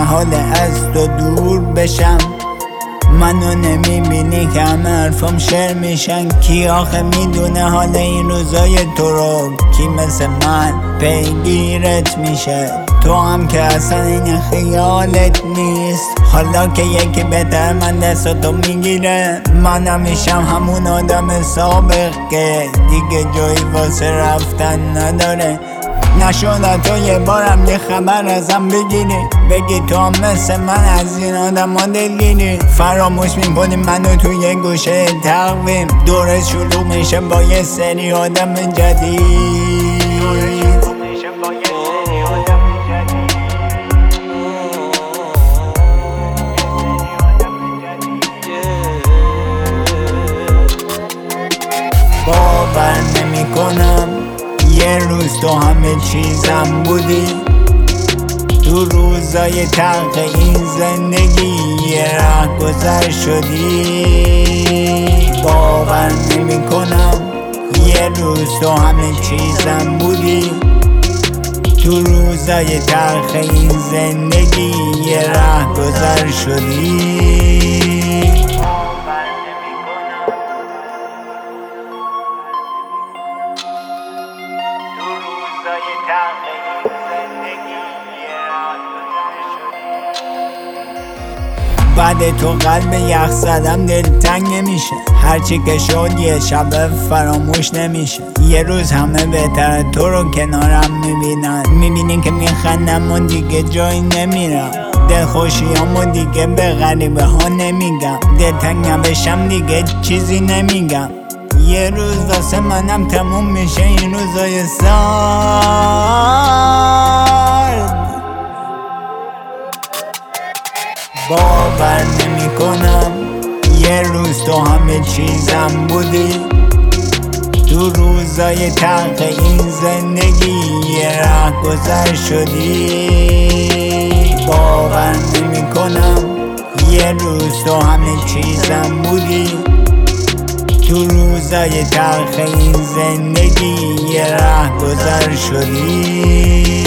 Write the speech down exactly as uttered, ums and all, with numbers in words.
محال از تو دور بشم. منو نمیبینی که همه حرفام شعر میشن. کی آخه میدونه حال این روزای تو رو؟ کی مثل من پیگیرت میشه؟ تو هم که اصلا این خیالت نیست. حالا که یکی بهتر من دستاتو میگیره، منم میشم همون آدم سابق که دیگه جایی واسه رفتن نداره. نشده تو یه بارم یه خبر ازم بگیری، بگی تو هم مثل من از این آدم ها دلگیری. فراموش میکنی منو توی یه گوشه تقویم، دورت شروع میشه با یه سری آدم جدید. باور نمی کنم یه روز تو همه چیزم بودی، تو روزای تلخ این زندگی یه ره گذر شدی. باور نمی کنم یه روز تو همه چیزم بودی، تو روزای تلخ این زندگی یه ره گذر شدی. بعد تو قلب یخ زدم دلتنگ نمیشه، هرچی که شد یه شب فراموش نمیشه. یه روز همه بهتر تو رو کنارم میبینن، میبینین که میخندم و دیگه جایی نمیرم. دلخوشیامو دیگه به غریبه ها نمیگم، دلتنگ نبشم دیگه چیزی نمیگم. یه روز واسه منم تموم میشه این روزای سرد. باور نمی کنم یه روز تو همه چیزم بودی، تو روزای تلخ این زندگی یه ره گذر شدی. باور نمی کنم یه روز تو همه چیزم بودی، تو روزای تلخ این زندگی یه ره گذر شدی.